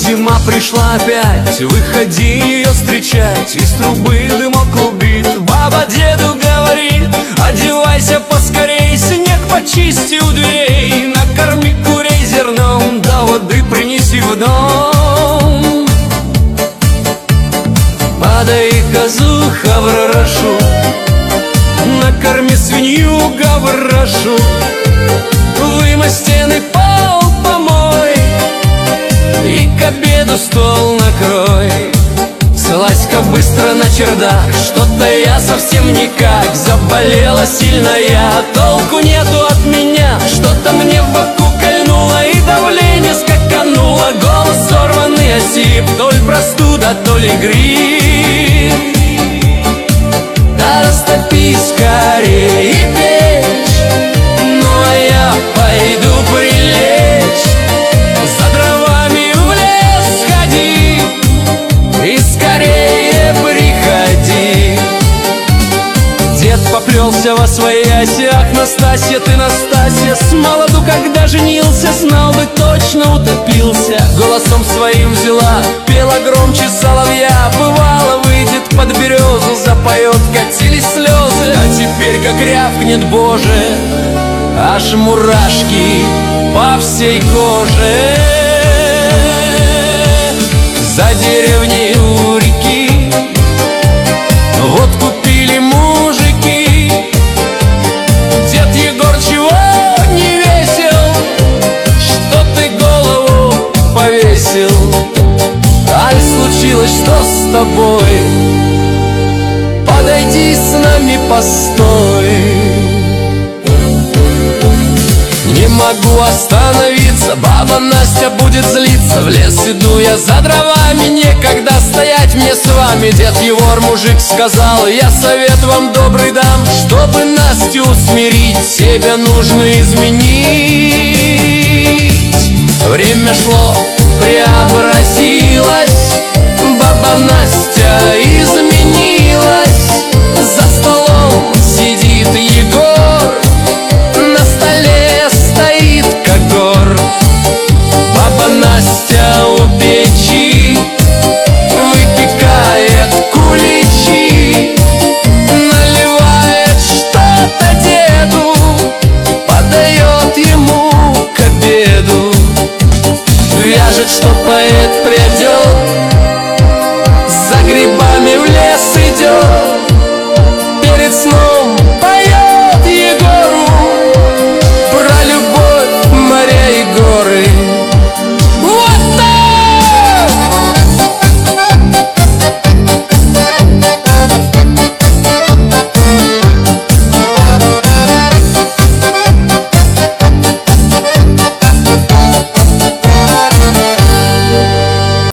Зима пришла опять, выходи ее встречать. Из трубы дымок клубит, баба деду говорит: одевайся поскорей, снег почисти у дверей, накорми курей зерном, да воды принеси в дом. Подай козу хаврашу, накорми свинью гаврашу, вымой стены, пол помой и к обеду стол накрой. Слазь-ка быстро на чердак, что-то я совсем никак. Заболела сильно я, толку нету от меня. Что-то мне в боку кольнуло и давление скакануло. Голос сорванный осип, то ли простуда, то ли грипп. Да растопи скорее и печь, ну а я пойду прилечь. За дровами в лес сходи и скорее приходи. Дед поплелся во свояси: ах, Настасья ты, Настасья, с молоду, когда женился, знал бы, точно утопился. Голосом своим взяла, пела громче соловья. Бывало, выйдет под березу, запоет, катились слезы. А теперь как рявкнет, Боже, аж мурашки по всей коже. За деревней у реки вот купили мужики. Дед Егор, чего не весел, что ты голову повесил? Аль случилось что с тобой? Подойди с нами, постой. Не могу остановиться, баба Настя будет злиться. В лес иду я за дровами, некогда стоять мне с вами. Дед Егор, мужик, сказал: я совет вам добрый дам. Чтобы Настю усмирить, себя нужно изменить. Время шло прямо